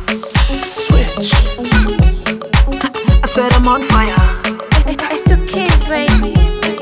Switch. I said I'm on fire. It's the kids, baby.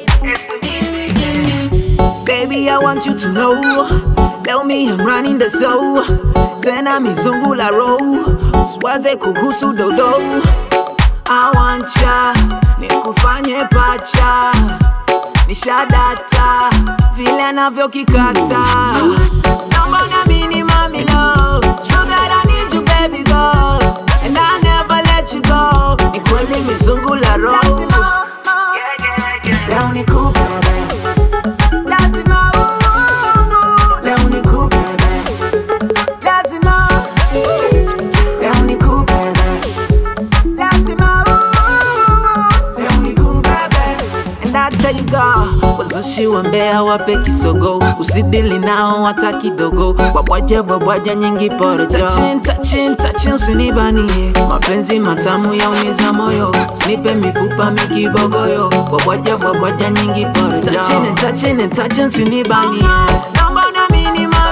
Baby, I want you to know. Tell me I'm running the show. Tena mizungula row. Uswaze kuhusu dodo. I want ya, nikufanye pacha. Nishadata, vile anavyokikata. Naomba uniamini mami love. True that I need you baby girl. And I never let you go. Ni kweli mizungula row. Leo nikupe wazushi wa Mbeya wape kisogo. Usidili nao hata kidogo. Babwaja nyingi porojo. Tachin usinibanie. Mapenzi matamu yaumiza moyo. Usinipe mifupa mikibogoyo. Babwaja nyingi porojo. Tachin usinibanie. Naomba uniamini mami.